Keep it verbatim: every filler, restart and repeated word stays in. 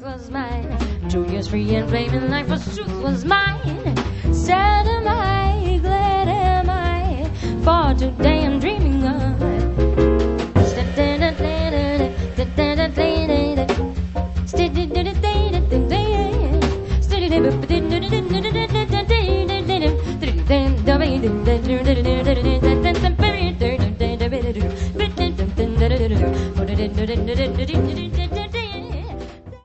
truth was mine. Two years free and flaming life for truth was mine. Sad am I, glad am I, for today I'm dreaming of.